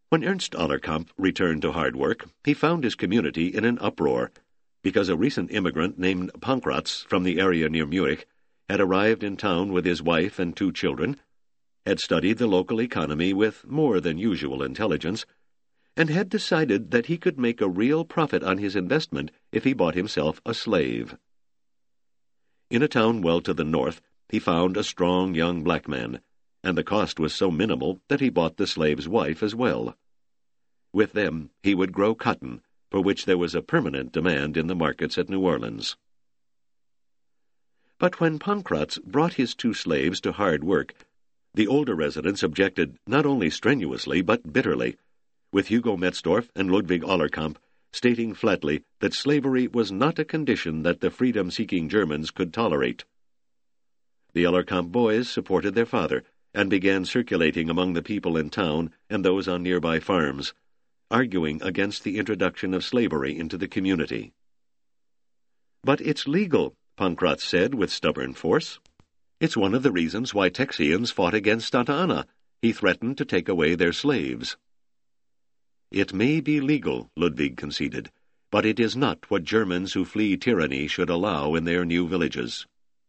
When Ernst Allerkamp returned to hard work, he found his community in an uproar, because a recent immigrant named Pankratz from the area near Munich had arrived in town with his wife and 2 children, had studied the local economy with more than usual intelligence, and had decided that he could make a real profit on his investment if he bought himself a slave. In a town well to the north, he found a strong young black man, and the cost was so minimal that he bought the slave's wife as well. With them he would grow cotton, for which there was a permanent demand in the markets at New Orleans. But when Pankratz brought his 2 slaves to hard work, the older residents objected not only strenuously but bitterly, with Hugo Metzdorf and Ludwig Allerkamp stating flatly that slavery was not a condition that the freedom-seeking Germans could tolerate. The Allerkamp boys supported their father and began circulating among the people in town and those on nearby farms, arguing against the introduction of slavery into the community. "But it's legal," Pankratz said with stubborn force. "It's one of the reasons why Texians fought against Santa Anna. He threatened to take away their slaves." "It may be legal," Ludwig conceded, "but it is not what Germans who flee tyranny should allow in their new villages."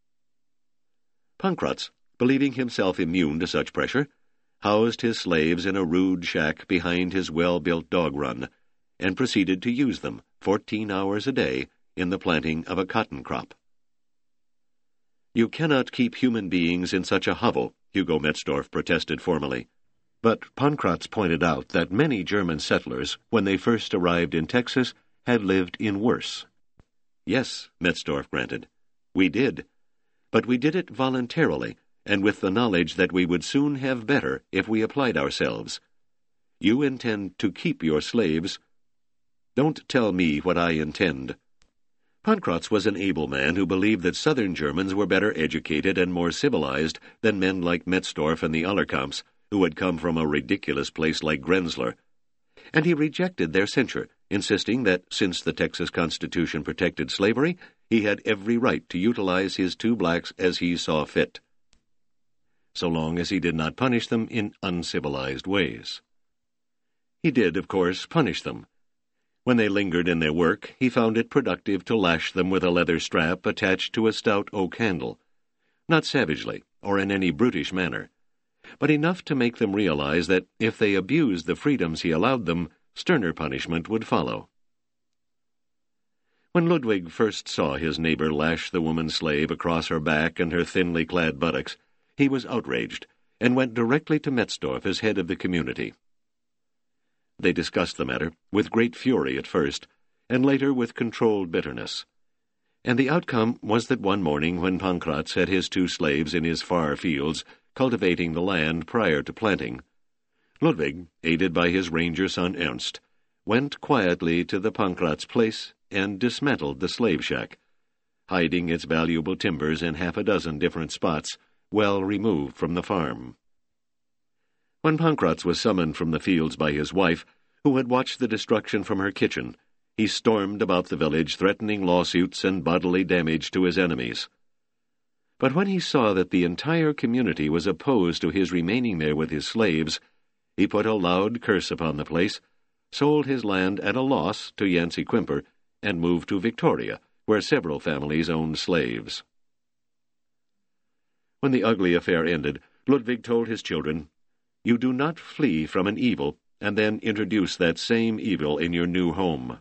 Pankratz, believing himself immune to such pressure, housed his slaves in a rude shack behind his well-built dog run, and proceeded to use them 14 hours a day in the planting of a cotton crop. "You cannot keep human beings in such a hovel," Hugo Metzdorf protested formally. But Pankratz pointed out that many German settlers, when they first arrived in Texas, had lived in worse. "Yes," Metzdorf granted, "we did. But we did it voluntarily, and with the knowledge that we would soon have better if we applied ourselves. You intend to keep your slaves. Don't tell me what I intend." Pankratz was an able man who believed that southern Germans were better educated and more civilized than men like Metzdorf and the Allerkamps, who had come from a ridiculous place like Grenzler, and he rejected their censure, insisting that since the Texas Constitution protected slavery, he had every right to utilize his 2 blacks as he saw fit, so long as he did not punish them in uncivilized ways. He did, of course, punish them. When they lingered in their work, he found it productive to lash them with a leather strap attached to a stout oak handle, not savagely or in any brutish manner, but enough to make them realize that if they abused the freedoms he allowed them, sterner punishment would follow. When Ludwig first saw his neighbor lash the woman-slave across her back and her thinly clad buttocks, he was outraged, and went directly to Metzdorf as head of the community. They discussed the matter, with great fury at first, and later with controlled bitterness. And the outcome was that one morning when Pankratz had his 2 slaves in his far fields, cultivating the land prior to planting, Ludwig, aided by his ranger son Ernst, went quietly to the Pankratz place and dismantled the slave shack, hiding its valuable timbers in 6 different spots, well removed from the farm. When Pankratz was summoned from the fields by his wife, who had watched the destruction from her kitchen, he stormed about the village, threatening lawsuits and bodily damage to his enemies. But when he saw that the entire community was opposed to his remaining there with his slaves, he put a loud curse upon the place, sold his land at a loss to Yancey Quimper, and moved to Victoria, where several families owned slaves. When the ugly affair ended, Ludwig told his children, "You do not flee from an evil and then introduce that same evil in your new home."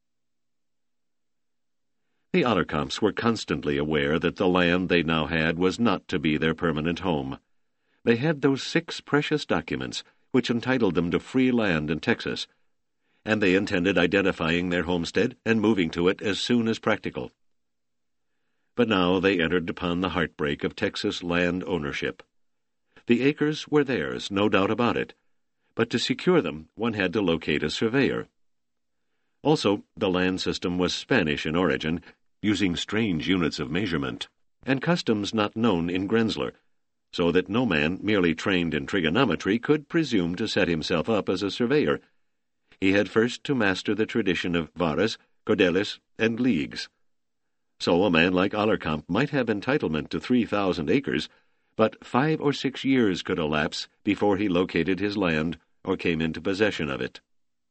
The Allerkamps were constantly aware that the land they now had was not to be their permanent home. They had those 6 precious documents which entitled them to free land in Texas, and they intended identifying their homestead and moving to it as soon as practical. But now they entered upon the heartbreak of Texas land ownership. The acres were theirs, no doubt about it, but to secure them one had to locate a surveyor. Also, the land system was Spanish in origin, using strange units of measurement, and customs not known in Grenzler, so that no man merely trained in trigonometry could presume to set himself up as a surveyor. He had first to master the tradition of varas, cordeles, and leagues. So a man like Allerkamp might have entitlement to 3,000 acres, but 5 or 6 years could elapse before he located his land, or came into possession of it.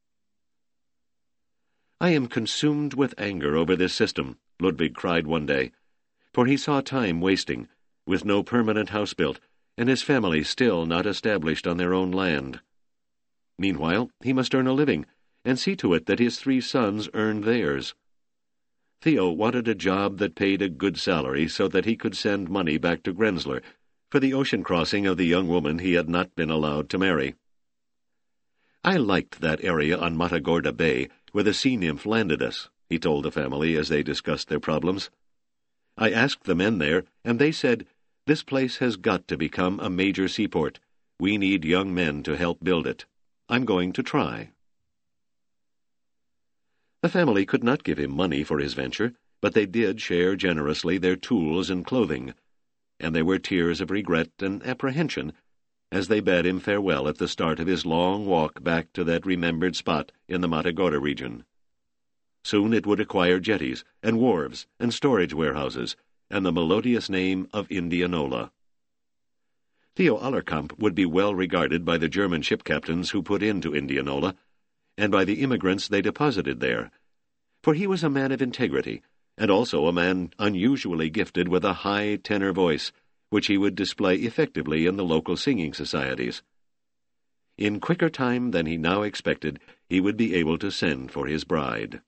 "I am consumed with anger over this system," Ludwig cried one day, for he saw time wasting, with no permanent house built, and his family still not established on their own land. Meanwhile, he must earn a living, and see to it that his 3 sons earned theirs. Theo wanted a job that paid a good salary so that he could send money back to Grenzler for the ocean crossing of the young woman he had not been allowed to marry. "I liked that area on Matagorda Bay where the sea nymph landed us," he told the family as they discussed their problems. "I asked the men there, and they said, 'This place has got to become a major seaport. We need young men to help build it. I'm going to try.'" The family could not give him money for his venture, but they did share generously their tools and clothing, and there were tears of regret and apprehension as they bade him farewell at the start of his long walk back to that remembered spot in the Matagorda region. Soon it would acquire jetties and wharves and storage warehouses and the melodious name of Indianola. Theo Allerkamp would be well regarded by the German ship captains who put into Indianola, and by the immigrants they deposited there, for he was a man of integrity, and also a man unusually gifted with a high tenor voice, which he would display effectively in the local singing societies. In quicker time than he now expected, he would be able to send for his bride.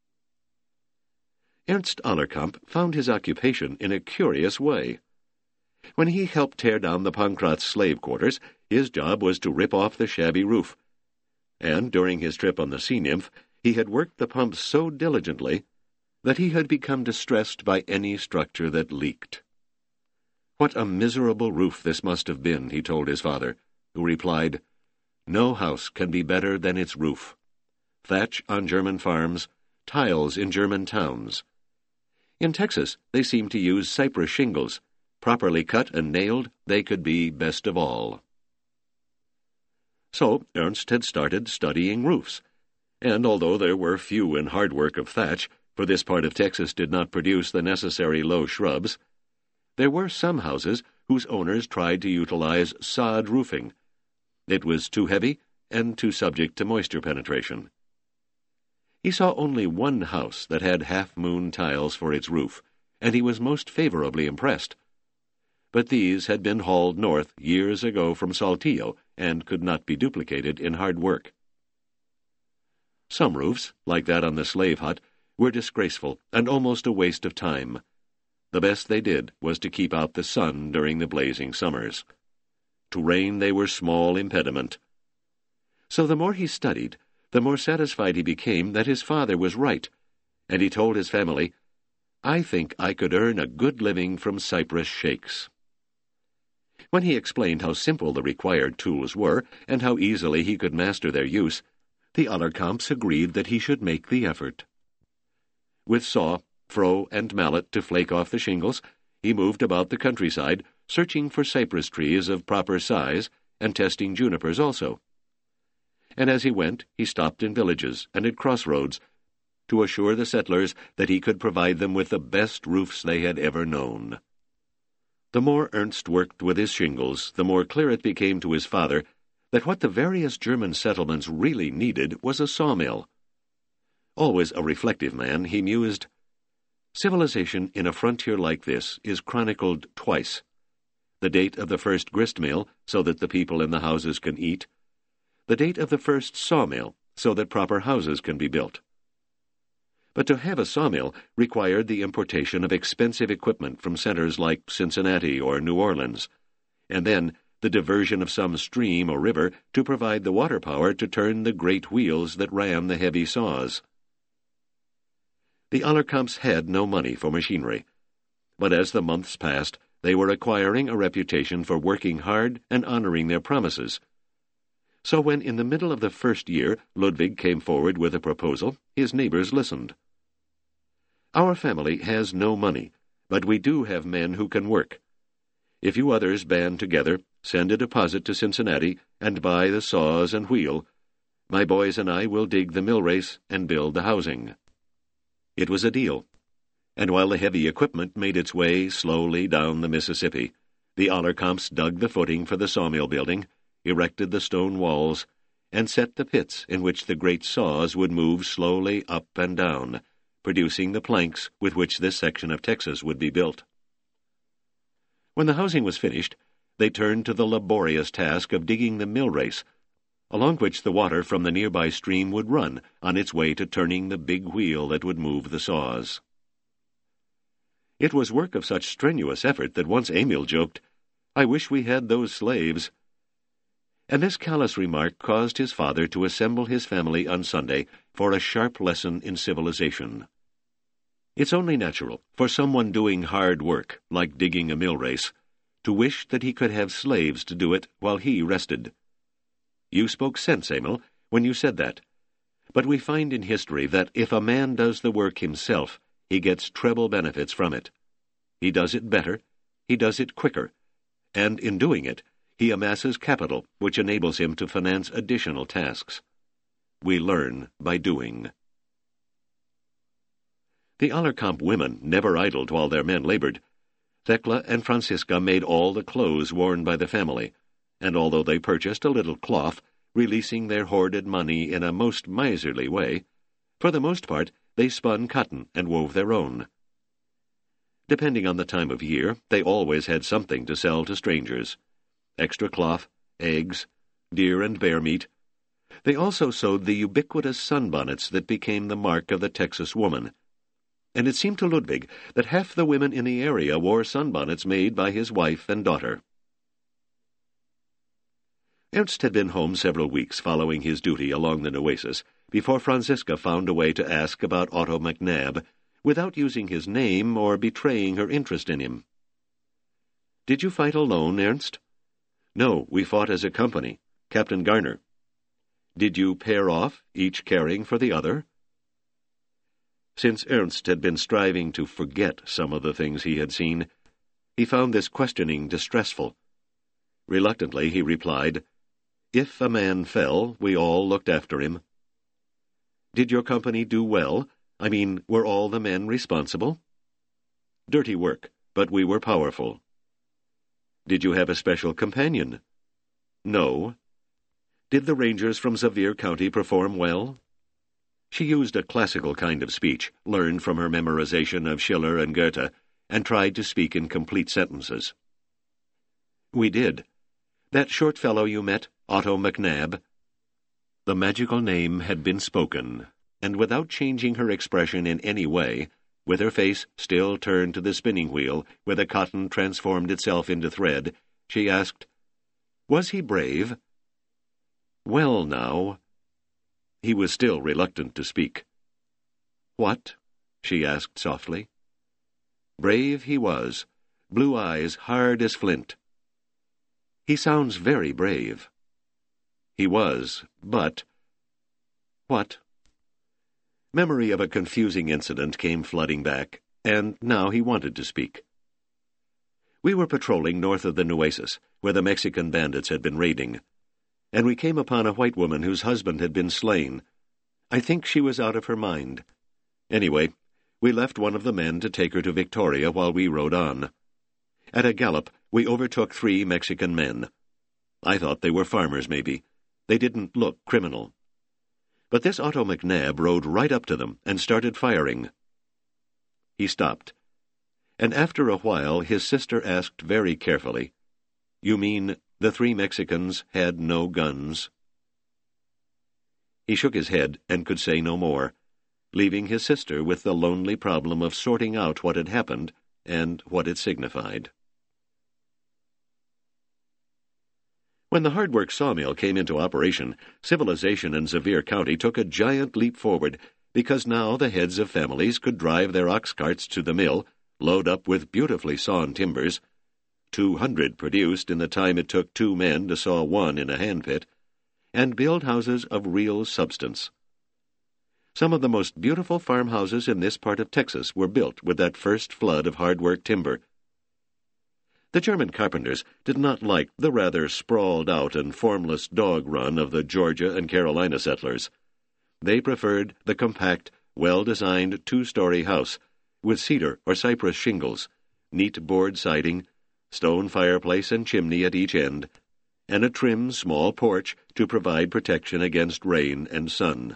Ernst Allerkamp found his occupation in a curious way. When he helped tear down the Pankratz slave quarters, his job was to rip off the shabby roof, and during his trip on the Sea Nymph, he had worked the pumps so diligently that he had become distressed by any structure that leaked. "What a miserable roof this must have been," he told his father, who replied, "No house can be better than its roof. Thatch on German farms, tiles in German towns. In Texas, they seem to use cypress shingles. Properly cut and nailed, they could be best of all." So Ernst had started studying roofs, and although there were few and hard work of thatch, for this part of Texas did not produce the necessary low shrubs, there were some houses whose owners tried to utilize sod roofing. It was too heavy and too subject to moisture penetration. He saw only one house that had half-moon tiles for its roof, and he was most favorably impressed. But these had been hauled north years ago from Saltillo and could not be duplicated in hard work. Some roofs, like that on the slave hut, were disgraceful and almost a waste of time. The best they did was to keep out the sun during the blazing summers. To rain they were small impediment. So the more he studied, the more satisfied he became that his father was right, and he told his family, "I think I could earn a good living from cypress shakes." When he explained how simple the required tools were, and how easily he could master their use, the Allerkamps agreed that he should make the effort. With saw, froe, and mallet to flake off the shingles, he moved about the countryside, searching for cypress trees of proper size, and testing junipers also. And as he went, he stopped in villages and at crossroads to assure the settlers that he could provide them with the best roofs they had ever known. The more Ernst worked with his shingles, the more clear it became to his father that what the various German settlements really needed was a sawmill. Always a reflective man, he mused, "Civilization in a frontier like this is chronicled twice. The date of the first grist mill, so that the people in the houses can eat. The date of the first sawmill, so that proper houses can be built." But to have a sawmill required the importation of expensive equipment from centers like Cincinnati or New Orleans, and then the diversion of some stream or river to provide the water power to turn the great wheels that ran the heavy saws. The Allerkamps had no money for machinery, but as the months passed, they were acquiring a reputation for working hard and honoring their promises. So when in the middle of the first year Ludwig came forward with a proposal, his neighbors listened. "Our family has no money, but we do have men who can work. If you others band together, send a deposit to Cincinnati, and buy the saws and wheel, my boys and I will dig the mill race and build the housing." It was a deal, and while the heavy equipment made its way slowly down the Mississippi, the Allerkamps dug the footing for the sawmill building, erected the stone walls, and set the pits in which the great saws would move slowly up and down, producing the planks with which this section of Texas would be built. When the housing was finished, they turned to the laborious task of digging the mill race, along which the water from the nearby stream would run on its way to turning the big wheel that would move the saws. It was work of such strenuous effort that once Emil joked, "I wish we had those slaves." And this callous remark caused his father to assemble his family on Sunday for a sharp lesson in civilization. It's only natural for someone doing hard work, like digging a mill race, to wish that he could have slaves to do it while he rested. You spoke sense, Emil, when you said that. But we find in history that if a man does the work himself, he gets treble benefits from it. He does it better, he does it quicker, and in doing it, he amasses capital which enables him to finance additional tasks. We learn by doing. The Allerkamp women never idled while their men labored. Thekla and Franziska made all the clothes worn by the family, and although they purchased a little cloth, releasing their hoarded money in a most miserly way, for the most part they spun cotton and wove their own. Depending on the time of year, they always had something to sell to strangers. Extra cloth, eggs, deer and bear meat. They also sewed the ubiquitous sunbonnets that became the mark of the Texas woman. And it seemed to Ludwig that half the women in the area wore sunbonnets made by his wife and daughter. Ernst had been home several weeks following his duty along the Nueces before Franziska found a way to ask about Otto McNabb without using his name or betraying her interest in him. "Did you fight alone, Ernst?" "No, we fought as a company. Captain Garner." "Did you pair off, each caring for the other?" Since Ernst had been striving to forget some of the things he had seen, he found this questioning distressful. Reluctantly he replied, "If a man fell, we all looked after him." "Did your company do well? I mean, were all the men responsible?" "Dirty work, but we were powerful." "Did you have a special companion?" "No." "Did the Rangers from Sevier County perform well?" She used a classical kind of speech, learned from her memorization of Schiller and Goethe, and tried to speak in complete sentences. "We did. That short fellow you met, Otto McNabb?" The magical name had been spoken, and without changing her expression in any way, with her face still turned to the spinning wheel where the cotton transformed itself into thread, she asked, "Was he brave?" "Well, now—" He was still reluctant to speak. "What?" she asked softly. "Brave he was, blue eyes hard as flint." "He sounds very brave." "He was, but—" "What?" Memory of a confusing incident came flooding back, and now he wanted to speak. "We were patrolling north of the Nueces, where the Mexican bandits had been raiding, and we came upon a white woman whose husband had been slain. I think she was out of her mind. Anyway, we left one of the men to take her to Victoria while we rode on. At a gallop, we overtook 3 Mexican men. I thought they were farmers, maybe. They didn't look criminal. But this Otto McNabb rode right up to them and started firing." He stopped, and after a while his sister asked very carefully, "You mean the 3 Mexicans had no guns?" He shook his head and could say no more, leaving his sister with the lonely problem of sorting out what had happened and what it signified. When the hard work sawmill came into operation, civilization in Sevier County took a giant leap forward, because now the heads of families could drive their ox carts to the mill, load up with beautifully sawn timbers, 200 produced in the time it took 2 men to saw 1 in a handpit, and build houses of real substance. Some of the most beautiful farmhouses in this part of Texas were built with that first flood of hard-work timber. The German carpenters did not like the rather sprawled-out and formless dog run of the Georgia and Carolina settlers. They preferred the compact, well-designed 2-story house, with cedar or cypress shingles, neat board siding, stone fireplace and chimney at each end, and a trim small porch to provide protection against rain and sun.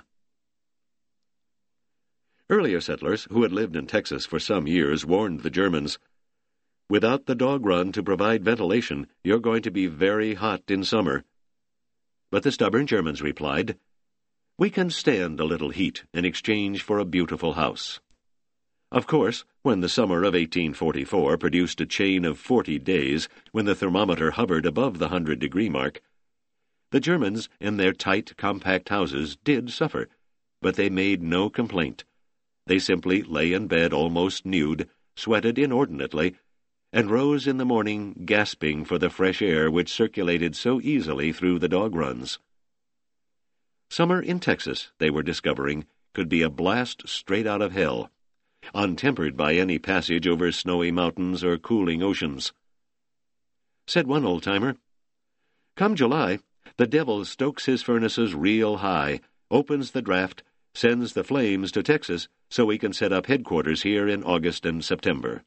Earlier settlers who had lived in Texas for some years warned the Germans, "Without the dog run to provide ventilation, you're going to be very hot in summer." But the stubborn Germans replied, "We can stand a little heat in exchange for a beautiful house." Of course, when the summer of 1844 produced a chain of 40 days when the thermometer hovered above the 100-degree mark, the Germans in their tight, compact houses did suffer, but they made no complaint. They simply lay in bed almost nude, sweated inordinately, and rose in the morning gasping for the fresh air which circulated so easily through the dog runs. Summer in Texas, they were discovering, could be a blast straight out of hell, untempered by any passage over snowy mountains or cooling oceans. Said one old-timer, "Come July, the devil stokes his furnaces real high, opens the draft, sends the flames to Texas so we can set up headquarters here in August and September."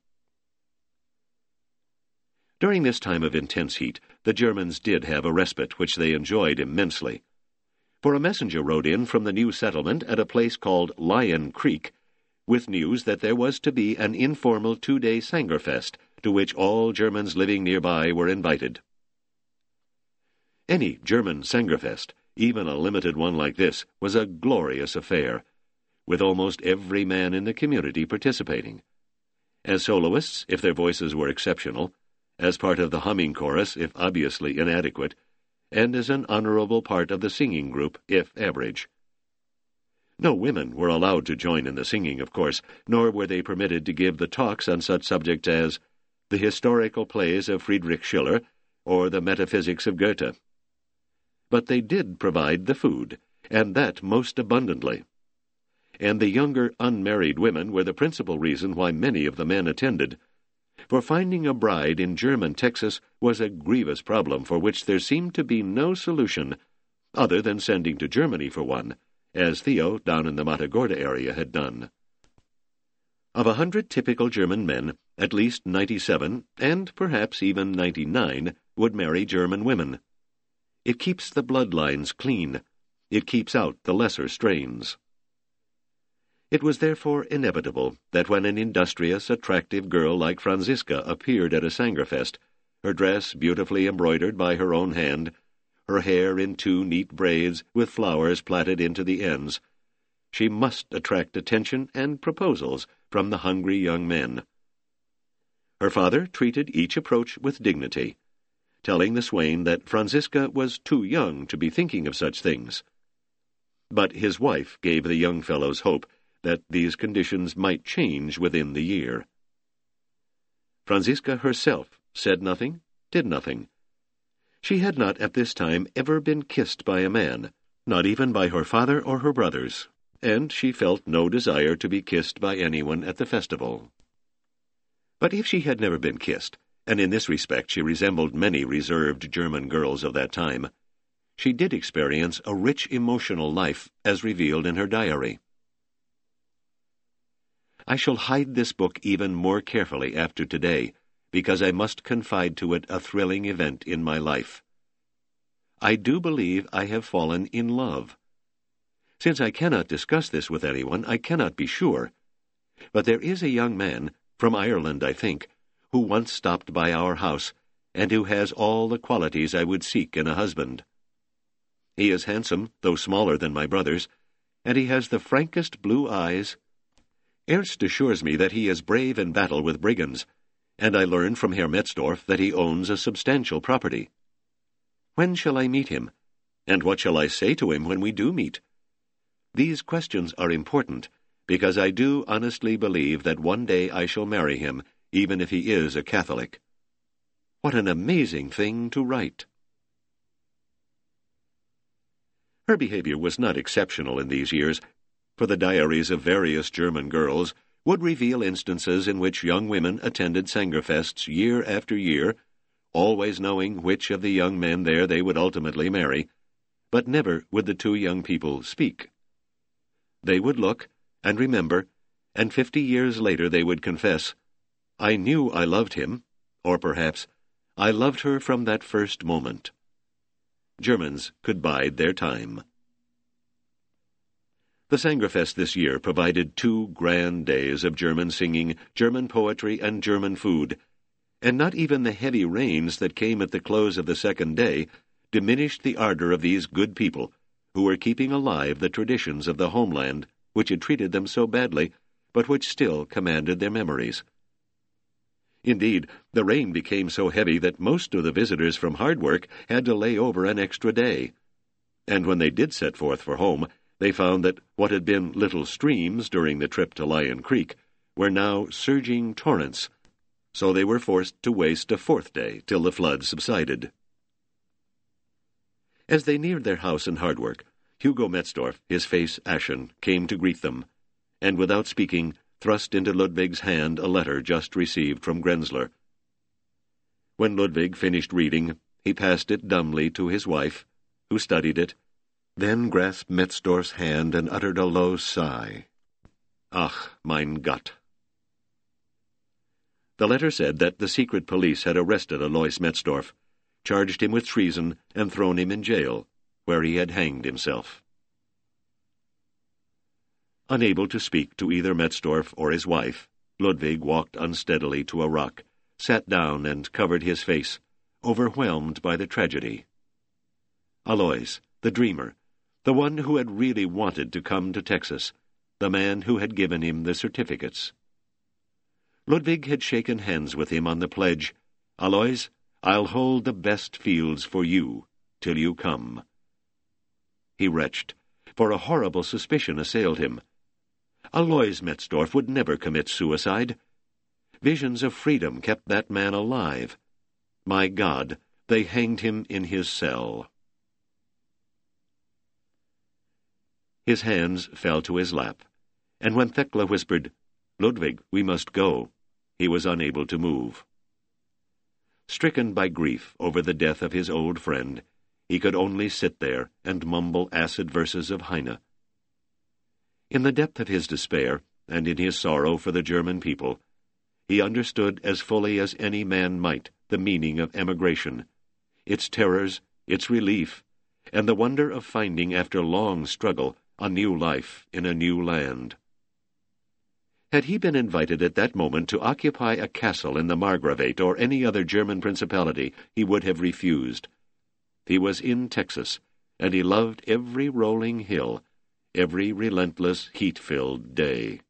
During this time of intense heat, the Germans did have a respite which they enjoyed immensely. For a messenger rode in from the new settlement at a place called Lion Creek, with news that there was to be an informal 2-day Sangerfest, to which all Germans living nearby were invited. Any German Sangerfest, even a limited one like this, was a glorious affair, with almost every man in the community participating. As soloists, if their voices were exceptional, as part of the humming chorus, if obviously inadequate, and as an honorable part of the singing group, if average. No women were allowed to join in the singing, of course, nor were they permitted to give the talks on such subjects as the historical plays of Friedrich Schiller or the metaphysics of Goethe. But they did provide the food, and that most abundantly. And the younger, unmarried women were the principal reason why many of the men attended, for finding a bride in German Texas was a grievous problem for which there seemed to be no solution other than sending to Germany for one, as Theo down in the Matagorda area had done. Of 100 typical German men, at least 97, and perhaps even 99, would marry German women. It keeps the bloodlines clean. It keeps out the lesser strains. It was therefore inevitable that when an industrious, attractive girl like Franziska appeared at a Sangerfest, her dress beautifully embroidered by her own hand, her hair in 2 neat braids with flowers plaited into the ends, she must attract attention and proposals from the hungry young men. Her father treated each approach with dignity, telling the swain that Franziska was too young to be thinking of such things. But his wife gave the young fellows hope that these conditions might change within the year. Franziska herself said nothing, did nothing. She had not at this time ever been kissed by a man, not even by her father or her brothers, and she felt no desire to be kissed by anyone at the festival. But if she had never been kissed, and in this respect she resembled many reserved German girls of that time, she did experience a rich emotional life as revealed in her diary. I shall hide this book even more carefully after today, because I must confide to it a thrilling event in my life. I do believe I have fallen in love. Since I cannot discuss this with anyone, I cannot be sure. But there is a young man, from Ireland I think, who once stopped by our house, and who has all the qualities I would seek in a husband. He is handsome, though smaller than my brothers, and he has the frankest blue eyes. Ernst assures me that he is brave in battle with brigands, and I learn from Herr Metzdorf that he owns a substantial property. When shall I meet him? And what shall I say to him when we do meet? These questions are important, because I do honestly believe that one day I shall marry him, even if he is a Catholic. What an amazing thing to write! Her behavior was not exceptional in these years, for the diaries of various German girls would reveal instances in which young women attended Sangerfests year after year, always knowing which of the young men there they would ultimately marry, but never would the 2 young people speak. They would look and remember, and 50 years later they would confess, "I knew I loved him," or perhaps, "I loved her from that first moment." Germans could bide their time. The Sangerfest this year provided 2 grand days of German singing, German poetry, and German food, and not even the heavy rains that came at the close of the second day diminished the ardor of these good people, who were keeping alive the traditions of the homeland which had treated them so badly, but which still commanded their memories. Indeed, the rain became so heavy that most of the visitors from Hardwork had to lay over an extra day. And when they did set forth for home, they found that what had been little streams during the trip to Lion Creek were now surging torrents, so they were forced to waste a 4th day till the flood subsided. As they neared their house in Hardwork, Hugo Metzdorf, his face ashen, came to greet them, and without speaking, thrust into Ludwig's hand a letter just received from Grenzler. When Ludwig finished reading, he passed it dumbly to his wife, who studied it, then grasped Metzdorf's hand and uttered a low sigh. Ach, mein Gott. The letter said that the secret police had arrested Alois Metzdorf, charged him with treason, and thrown him in jail, where he had hanged himself. Unable to speak to either Metzdorf or his wife, Ludwig walked unsteadily to a rock, sat down and covered his face, overwhelmed by the tragedy. Alois, the dreamer, the one who had really wanted to come to Texas, the man who had given him the certificates. Ludwig had shaken hands with him on the pledge, "Alois, I'll hold the best fields for you till you come." He retched, for a horrible suspicion assailed him. Alois Metzdorf would never commit suicide. Visions of freedom kept that man alive. My God, they hanged him in his cell. His hands fell to his lap, and when Thekla whispered, "Ludwig, we must go," he was unable to move. Stricken by grief over the death of his old friend, he could only sit there and mumble acid verses of Heine. In the depth of his despair, and in his sorrow for the German people, he understood as fully as any man might the meaning of emigration, its terrors, its relief, and the wonder of finding after long struggle a new life in a new land. Had he been invited at that moment to occupy a castle in the Margravate or any other German principality, he would have refused. He was in Texas, and he loved every rolling hill, every relentless, heat-filled day.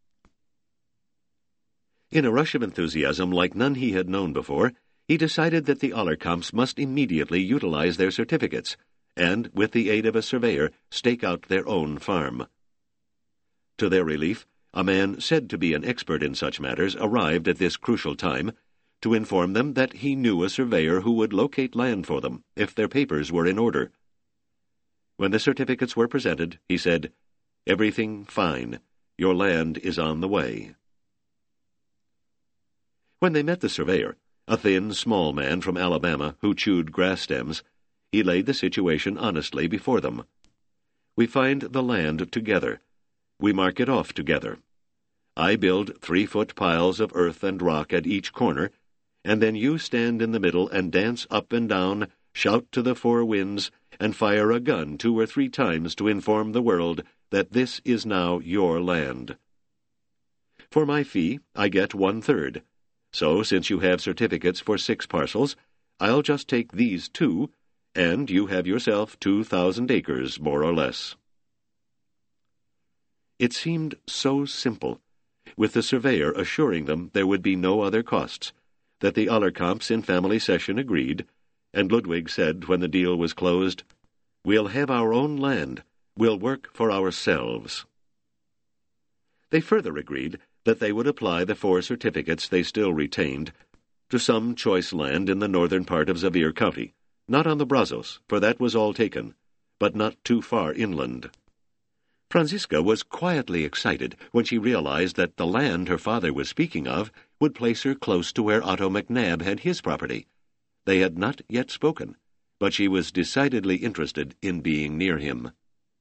In a rush of enthusiasm like none he had known before, he decided that the Allerkamps must immediately utilize their certificates, and, with the aid of a surveyor, stake out their own farm. To their relief, a man said to be an expert in such matters arrived at this crucial time to inform them that he knew a surveyor who would locate land for them if their papers were in order. When the certificates were presented, he said, "Everything fine. Your land is on the way." When they met the surveyor, a thin, small man from Alabama who chewed grass stems, he laid the situation honestly before them. "We find the land together. We mark it off together. I build 3-foot piles of earth and rock at each corner, and then you stand in the middle and dance up and down, shout to the 4 winds, and fire a gun 2 or 3 times to inform the world that this is now your land. For my fee, I get 1/3. So, since you have certificates for 6 parcels, I'll just take these 2, and you have yourself 2,000 acres, more or less." It seemed so simple, with the surveyor assuring them there would be no other costs, that the Allerkamps in family session agreed, and Ludwig said when the deal was closed, "We'll have our own land. We'll work for ourselves." They further agreed that they would apply the 4 certificates they still retained to some choice land in the northern part of Xavier County, not on the Brazos, for that was all taken, but not too far inland. Franziska was quietly excited when she realized that the land her father was speaking of would place her close to where Otto McNabb had his property. They had not yet spoken, but she was decidedly interested in being near him.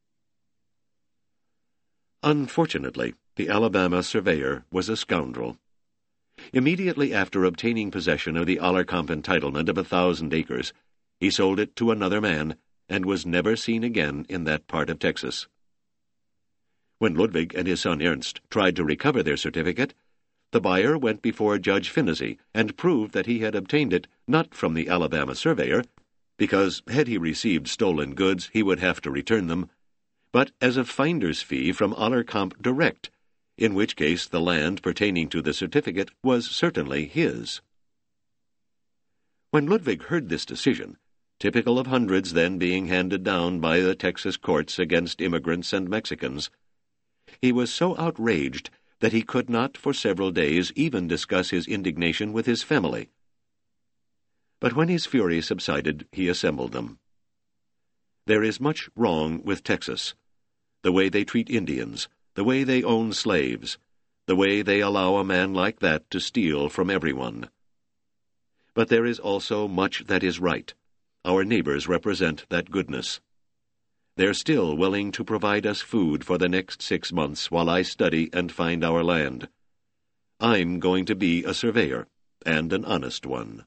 Unfortunately, the Alabama surveyor was a scoundrel. Immediately after obtaining possession of the Allerkamp entitlement of 1,000 acres, he sold it to another man and was never seen again in that part of Texas. When Ludwig and his son Ernst tried to recover their certificate, the buyer went before Judge Finnessy and proved that he had obtained it not from the Alabama surveyor, because had he received stolen goods he would have to return them, but as a finder's fee from Allerkamp direct, in which case the land pertaining to the certificate was certainly his. When Ludwig heard this decision, typical of hundreds then being handed down by the Texas courts against immigrants and Mexicans, he was so outraged that he could not for several days even discuss his indignation with his family. But when his fury subsided, he assembled them. There is much wrong with Texas. The way they treat Indians, the way they own slaves, the way they allow a man like that to steal from everyone. But there is also much that is right. Our neighbors represent that goodness. They're still willing to provide us food for the next 6 months while I study and find our land. I'm going to be a surveyor, and an honest one.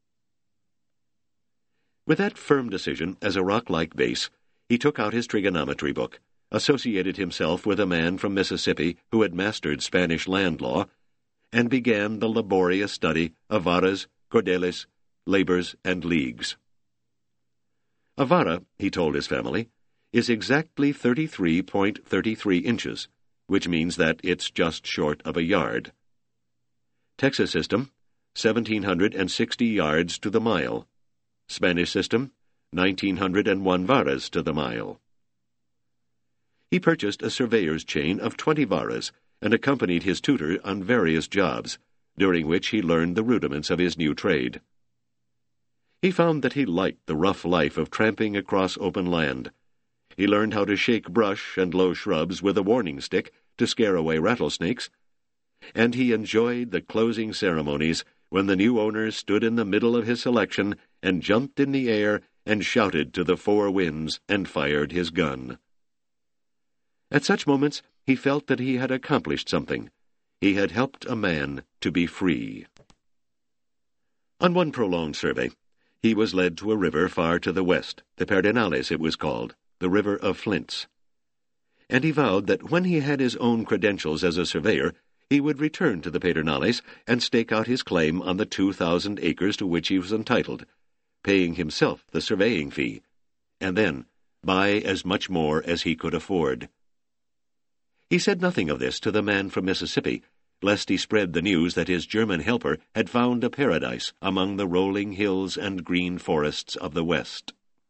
With that firm decision as a rock-like base, he took out his trigonometry book, associated himself with a man from Mississippi who had mastered Spanish land law, and began the laborious study of varas, cordeles, labors, and leagues. A vara, he told his family, is exactly 33.33 inches, which means that it's just short of a yard. Texas system, 1,760 yards to the mile. Spanish system, 1,901 varas to the mile. He purchased a surveyor's chain of 20 varas and accompanied his tutor on various jobs, during which he learned the rudiments of his new trade. He found that he liked the rough life of tramping across open land. He learned how to shake brush and low shrubs with a warning stick to scare away rattlesnakes, and he enjoyed the closing ceremonies when the new owner stood in the middle of his selection and jumped in the air and shouted to the 4 winds and fired his gun. At such moments he felt that he had accomplished something. He had helped a man to be free. On one prolonged survey, he was led to a river far to the west, the Pedernales it was called, the River of Flints. And he vowed that when he had his own credentials as a surveyor, he would return to the Pedernales and stake out his claim on the 2,000 acres to which he was entitled, paying himself the surveying fee, and then buy as much more as he could afford. He said nothing of this to the man from Mississippi, lest he spread the news that his German helper had found a paradise among the rolling hills and green forests of the West.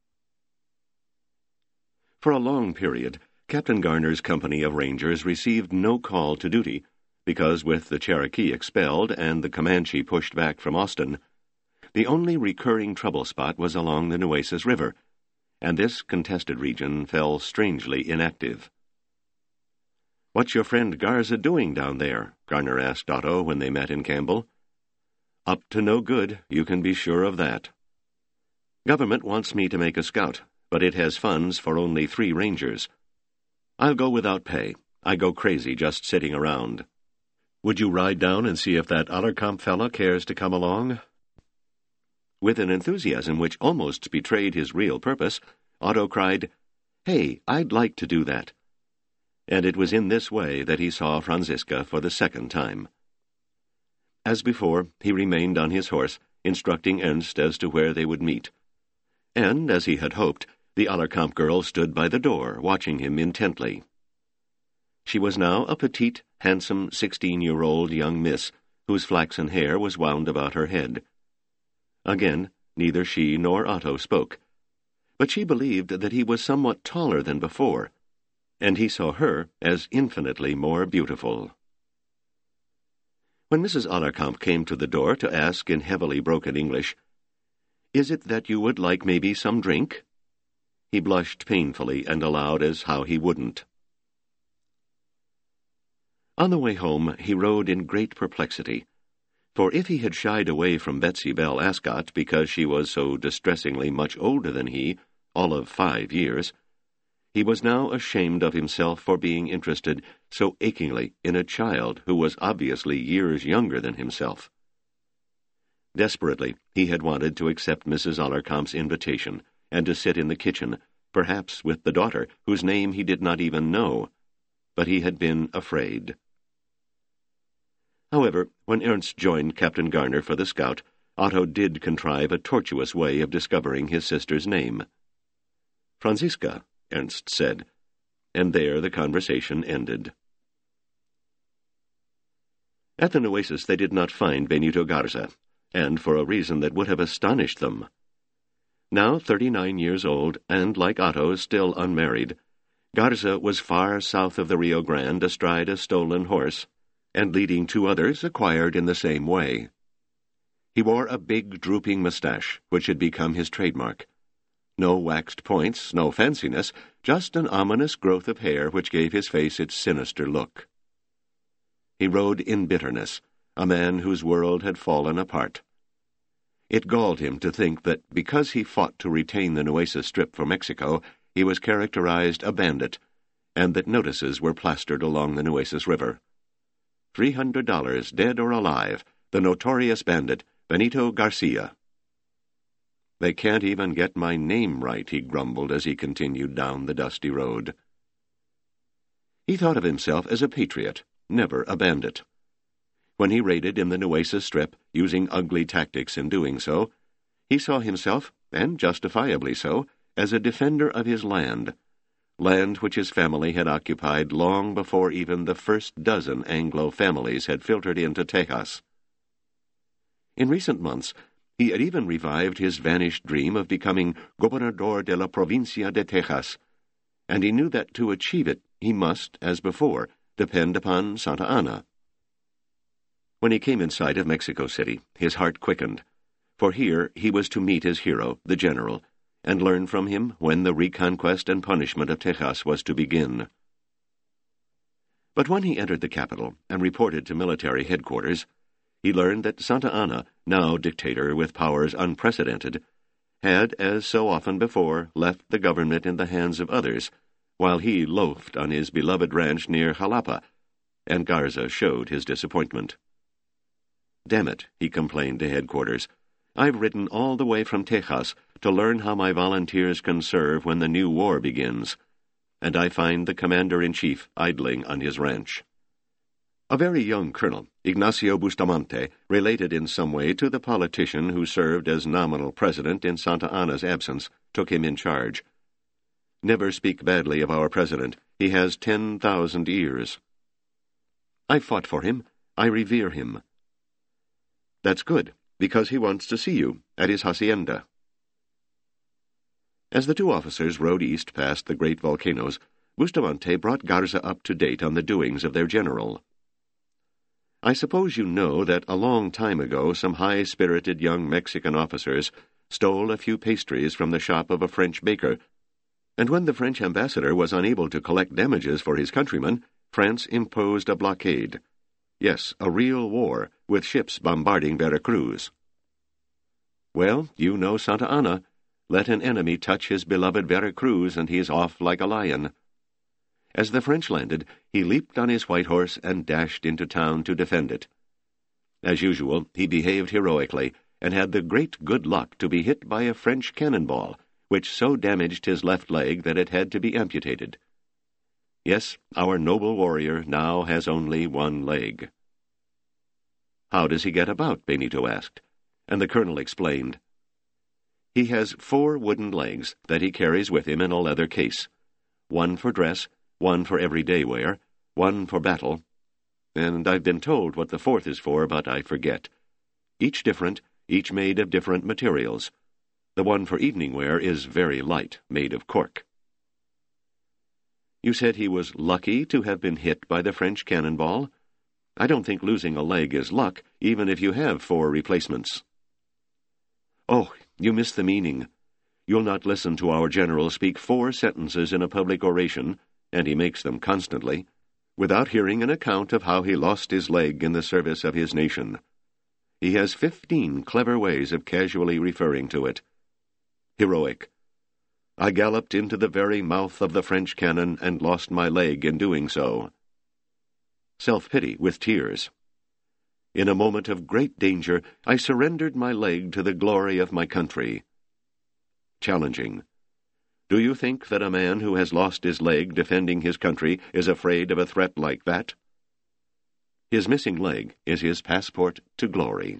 For a long period, Captain Garner's company of Rangers received no call to duty, because with the Cherokee expelled and the Comanche pushed back from Austin, the only recurring trouble spot was along the Nueces River, and this contested region fell strangely inactive. "What's your friend Garza doing down there?" Garner asked Otto when they met in Campbell. "Up to no good, you can be sure of that. Government wants me to make a scout, but it has funds for only 3 rangers. I'll go without pay. I go crazy just sitting around. Would you ride down and see if that Allerkamp fellow cares to come along?" With an enthusiasm which almost betrayed his real purpose, Otto cried, "Hey, I'd like to do that." And it was in this way that he saw Franziska for the 2nd time. As before, he remained on his horse, instructing Ernst as to where they would meet. And, as he had hoped, the Allerkamp girl stood by the door, watching him intently. She was now a petite, handsome 16-year-old young miss, whose flaxen hair was wound about her head. Again, neither she nor Otto spoke, but she believed that he was somewhat taller than before, and he saw her as infinitely more beautiful. When Mrs. Allerkamp came to the door to ask in heavily broken English, "Is it that you would like maybe some drink?" he blushed painfully and allowed as how he wouldn't. On the way home he rode in great perplexity, for if he had shied away from Betsy Belle Ascot because she was so distressingly much older than he, all of 5 years, he was now ashamed of himself for being interested so achingly in a child who was obviously years younger than himself. Desperately, he had wanted to accept Mrs. Allerkamp's invitation, and to sit in the kitchen, perhaps with the daughter, whose name he did not even know. But he had been afraid. However, when Ernst joined Captain Garner for the Scout, Otto did contrive a tortuous way of discovering his sister's name. Franziska, Ernst said, and there the conversation ended. At the Nueces they did not find Benito Garza, and for a reason that would have astonished them. Now 39 years old, and like Otto, still unmarried, Garza was far south of the Rio Grande astride a stolen horse, and leading 2 others acquired in the same way. He wore a big, drooping mustache, which had become his trademark. No waxed points, no fanciness, just an ominous growth of hair which gave his face its sinister look. He rode in bitterness, a man whose world had fallen apart. It galled him to think that because he fought to retain the Nueces Strip for Mexico, he was characterized a bandit, and that notices were plastered along the Nueces River. $300, dead or alive, the notorious bandit, Benito Garcia. "They can't even get my name right," he grumbled as he continued down the dusty road. He thought of himself as a patriot, never a bandit. When he raided in the Nueces Strip, using ugly tactics in doing so, he saw himself, and justifiably so, as a defender of his land which his family had occupied long before even the first dozen Anglo families had filtered into Tejas. In recent months, he had even revived his vanished dream of becoming Gobernador de la Provincia de Tejas, and he knew that to achieve it he must, as before, depend upon Santa Anna. When he came in sight of Mexico City, his heart quickened, for here he was to meet his hero, the general, and learn from him when the reconquest and punishment of Tejas was to begin. But when he entered the capital and reported to military headquarters, he learned that Santa Anna, now dictator with powers unprecedented, had, as so often before, left the government in the hands of others, while he loafed on his beloved ranch near Jalapa, and Garza showed his disappointment. "Damn it," he complained to headquarters, "I've ridden all the way from Tejas to learn how my volunteers can serve when the new war begins, and I find the commander-in-chief idling on his ranch." A very young colonel, Ignacio Bustamante, related in some way to the politician who served as nominal president in Santa Anna's absence, took him in charge. "Never speak badly of our president. He has 10,000 ears." "I fought for him. I revere him." "That's good, because he wants to see you at his hacienda." As the 2 officers rode east past the great volcanoes, Bustamante brought Garza up to date on the doings of their general. "I suppose you know that a long time ago some high-spirited young Mexican officers stole a few pastries from the shop of a French baker, and when the French ambassador was unable to collect damages for his countrymen, France imposed a blockade. Yes, a real war, with ships bombarding Veracruz. Well, you know Santa Anna. Let an enemy touch his beloved Veracruz, and he is off like a lion. As the French landed, he leaped on his white horse and dashed into town to defend it. As usual, he behaved heroically, and had the great good luck to be hit by a French cannonball, which so damaged his left leg that it had to be amputated. Yes, our noble warrior now has only one leg. "How does he get about?" Benito asked, and the colonel explained. "He has 4 wooden legs that he carries with him in a leather case, 1 for dress, 1 for everyday wear, 1 for battle, and I've been told what the 4th is for, but I forget. Each different, each made of different materials. The one for evening wear is very light, made of cork." "You said he was lucky to have been hit by the French cannonball? I don't think losing a leg is luck, even if you have 4 replacements." "Oh, you miss the meaning. You'll not listen to our general speak 4 sentences in a public oration, and he makes them constantly, without hearing an account of how he lost his leg in the service of his nation. He has 15 clever ways of casually referring to it. Heroic. I galloped into the very mouth of the French cannon and lost my leg in doing so. Self-pity with tears. In a moment of great danger, I surrendered my leg to the glory of my country. challenging. Do you think that a man who has lost his leg defending his country is afraid of a threat like that? His missing leg is his passport to glory.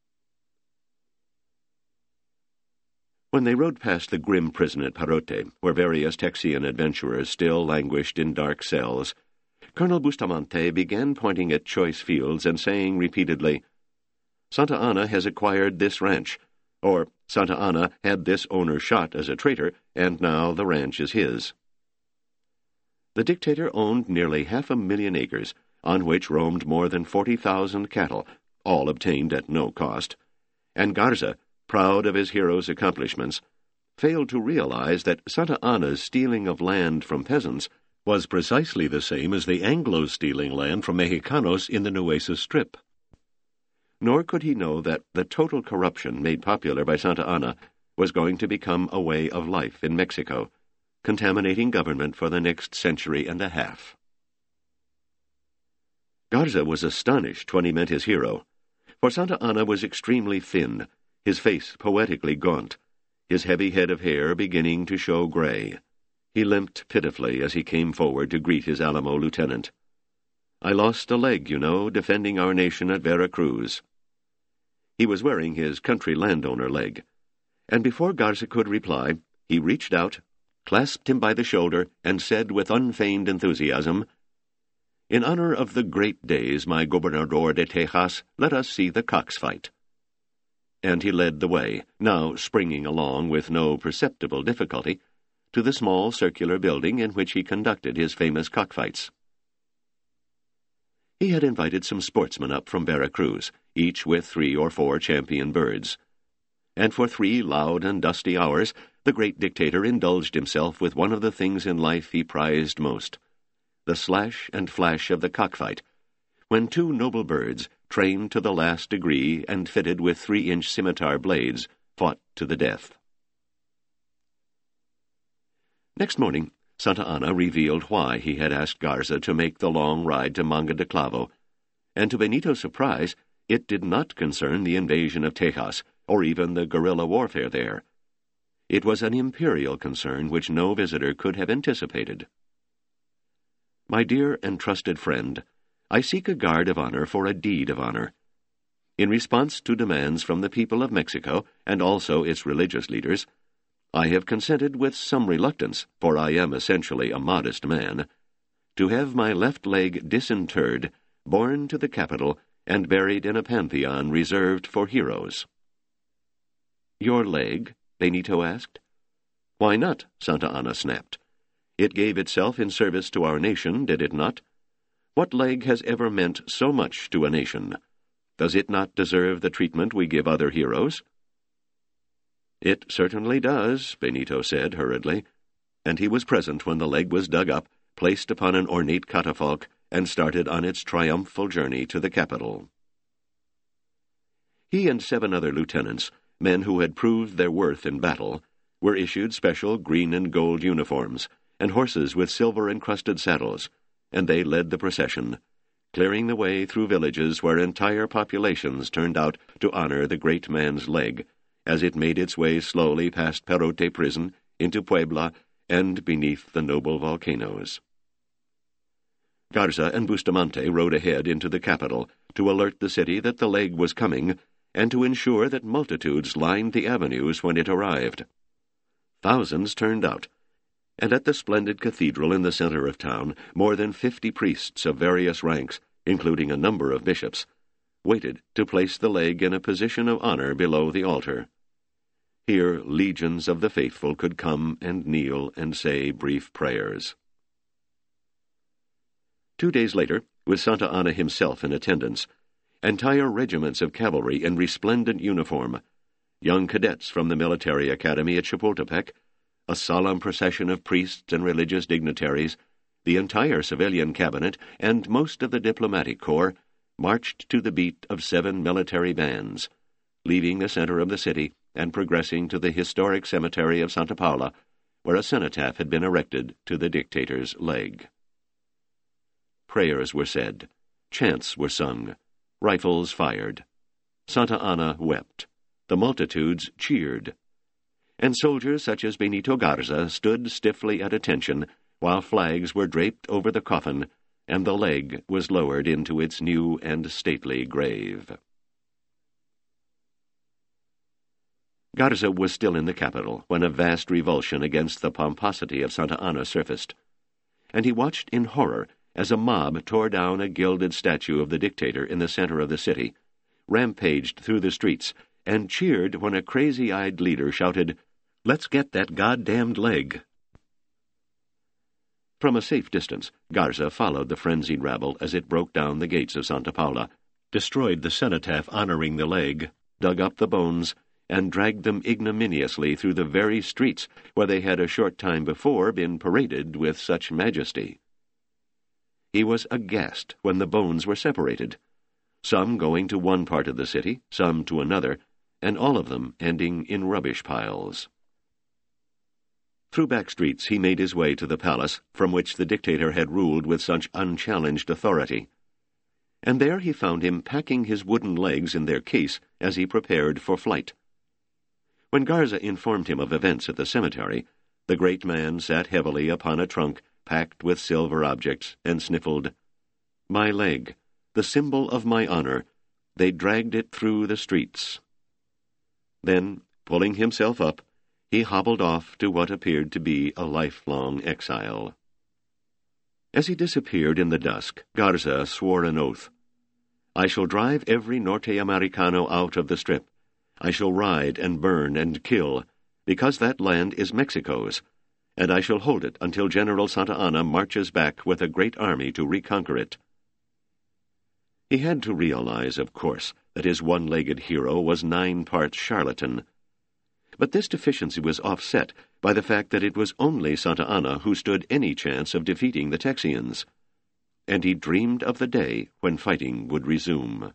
When they rode past the grim prison at Parote, where various Texian adventurers still languished in dark cells, Colonel Bustamante began pointing at choice fields and saying repeatedly, "Santa Anna has acquired this ranch," or "Santa Anna had this owner shot as a traitor, and now the ranch is his." The dictator owned nearly 500,000 acres, on which roamed more than 40,000 cattle, all obtained at no cost, and Garza, proud of his hero's accomplishments, failed to realize that Santa Anna's stealing of land from peasants was precisely the same as the Anglos stealing land from Mexicanos in the Nueces Strip. Nor could he know that the total corruption made popular by Santa Anna was going to become a way of life in Mexico, contaminating government for the next century and a half. Garza was astonished when he met his hero, for Santa Anna was extremely thin, his face poetically gaunt, his heavy head of hair beginning to show gray. He limped pitifully as he came forward to greet his Alamo lieutenant. "I lost a leg, you know, defending our nation at Vera Cruz." He was wearing his country landowner leg, and before Garza could reply, he reached out, clasped him by the shoulder, and said with unfeigned enthusiasm, "In honor of the great days, my Gobernador de Tejas, let us see the cocks fight." And he led the way, now springing along with no perceptible difficulty, to the small circular building in which he conducted his famous cockfights. He had invited some sportsmen up from Vera Cruz, each with 3 or 4 champion birds. And for 3 loud and dusty hours, the great dictator indulged himself with one of the things in life he prized most, the slash and flash of the cockfight, when 2 noble birds, trained to the last degree and fitted with 3-inch scimitar blades, fought to the death. Next morning, Santa Anna revealed why he had asked Garza to make the long ride to Manga de Clavo, and to Benito's surprise, it did not concern the invasion of Tejas, or even the guerrilla warfare there. It was an imperial concern which no visitor could have anticipated. "My dear and trusted friend, I seek a guard of honor for a deed of honor. In response to demands from the people of Mexico, and also its religious leaders, I have consented with some reluctance, for I am essentially a modest man, to have my left leg disinterred, borne to the capital, and buried in a pantheon reserved for heroes." "Your leg?" Benito asked. "Why not?" Santa Anna snapped. "It gave itself in service to our nation, did it not? What leg has ever meant so much to a nation? Does it not deserve the treatment we give other heroes?" "It certainly does," Benito said hurriedly, and he was present when the leg was dug up, placed upon an ornate catafalque, and started on its triumphal journey to the capital. He and 7 other lieutenants, men who had proved their worth in battle, were issued special green and gold uniforms, and horses with silver-encrusted saddles, and they led the procession, clearing the way through villages where entire populations turned out to honor the great man's leg, as it made its way slowly past Parote prison, into Puebla, and beneath the noble volcanoes. Garza and Bustamante rode ahead into the capital to alert the city that the leg was coming, and to ensure that multitudes lined the avenues when it arrived. Thousands turned out, and at the splendid cathedral in the center of town, more than 50 priests of various ranks, including a number of bishops, waited to place the leg in a position of honor below the altar. Here legions of the faithful could come and kneel and say brief prayers. 2 days later, with Santa Anna himself in attendance, entire regiments of cavalry in resplendent uniform, young cadets from the military academy at Chapultepec, a solemn procession of priests and religious dignitaries, the entire civilian cabinet, and most of the diplomatic corps marched to the beat of 7 military bands, leaving the center of the city and progressing to the historic cemetery of Santa Paula, where a cenotaph had been erected to the dictator's leg. Prayers were said, chants were sung, rifles fired. Santa Anna wept. The multitudes cheered. and soldiers such as Benito Garza stood stiffly at attention while flags were draped over the coffin and the leg was lowered into its new and stately grave. Garza was still in the capital when a vast revulsion against the pomposity of Santa Anna surfaced, and he watched in horror as a mob tore down a gilded statue of the dictator in the center of the city, rampaged through the streets, and cheered when a crazy-eyed leader shouted, "Let's get that goddamned leg!" From a safe distance, Garza followed the frenzied rabble as it broke down the gates of Santa Paula, destroyed the cenotaph honoring the leg, dug up the bones, and dragged them ignominiously through the very streets where they had a short time before been paraded with such majesty. He was aghast when the bones were separated, some going to one part of the city, some to another, and all of them ending in rubbish piles. Through back streets he made his way to the palace from which the dictator had ruled with such unchallenged authority, and there he found him packing his wooden legs in their case as he prepared for flight. When Garza informed him of events at the cemetery, the great man sat heavily upon a trunk packed with silver objects and sniffled, "My leg, the symbol of my honor, they dragged it through the streets." Then, pulling himself up, he hobbled off to what appeared to be a lifelong exile. As he disappeared in the dusk, Garza swore an oath. "I shall drive every Norte Americano out of the Strip. I shall ride and burn and kill, because that land is Mexico's, and I shall hold it until General Santa Anna marches back with a great army to reconquer it." He had to realize, of course, that his one-legged hero was 9 parts charlatan. But this deficiency was offset by the fact that it was only Santa Anna who stood any chance of defeating the Texians, and he dreamed of the day when fighting would resume.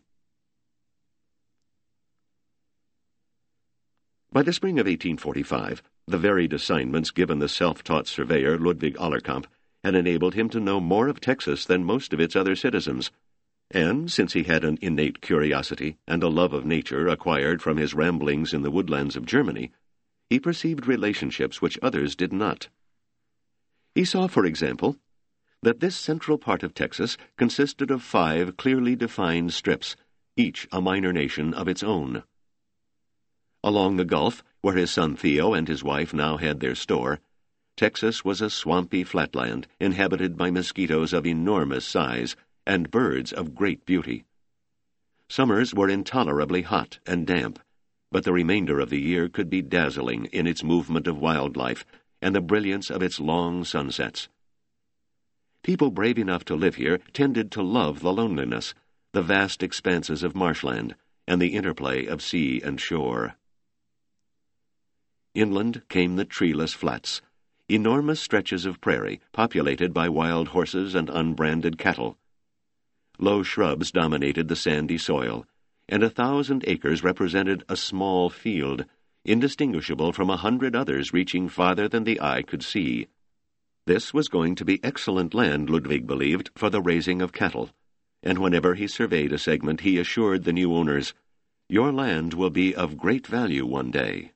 By the spring of 1845, the varied assignments given the self-taught surveyor Ludwig Allerkamp had enabled him to know more of Texas than most of its other citizens, and since he had an innate curiosity and a love of nature acquired from his ramblings in the woodlands of Germany, he perceived relationships which others did not. He saw, for example, that this central part of Texas consisted of 5 clearly defined strips, each a minor nation of its own. Along the Gulf, where his son Theo and his wife now had their store, Texas was a swampy flatland inhabited by mosquitoes of enormous size and birds of great beauty. Summers were intolerably hot and damp, but the remainder of the year could be dazzling in its movement of wildlife and the brilliance of its long sunsets. People brave enough to live here tended to love the loneliness, the vast expanses of marshland, and the interplay of sea and shore. Inland came the treeless flats, enormous stretches of prairie populated by wild horses and unbranded cattle. Low shrubs dominated the sandy soil, and 1,000 acres represented a small field, indistinguishable from 100 others reaching farther than the eye could see. This was going to be excellent land, Ludwig believed, for the raising of cattle, and whenever he surveyed a segment he assured the new owners, "Your land will be of great value one day."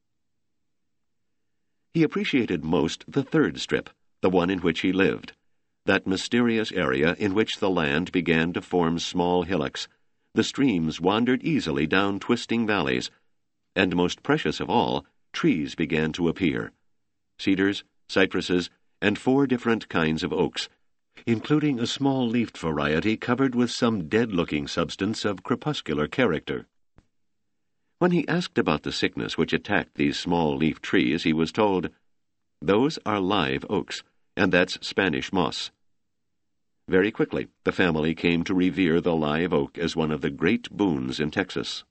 He appreciated most the 3rd strip, the one in which he lived, that mysterious area in which the land began to form small hillocks, the streams wandered easily down twisting valleys, and most precious of all, trees began to appear, cedars, cypresses, and 4 different kinds of oaks, including a small-leafed variety covered with some dead-looking substance of crepuscular character. When he asked about the sickness which attacked these small-leaf trees, he was told, "Those are live oaks, and that's Spanish moss." Very quickly, the family came to revere the live oak as one of the great boons in Texas.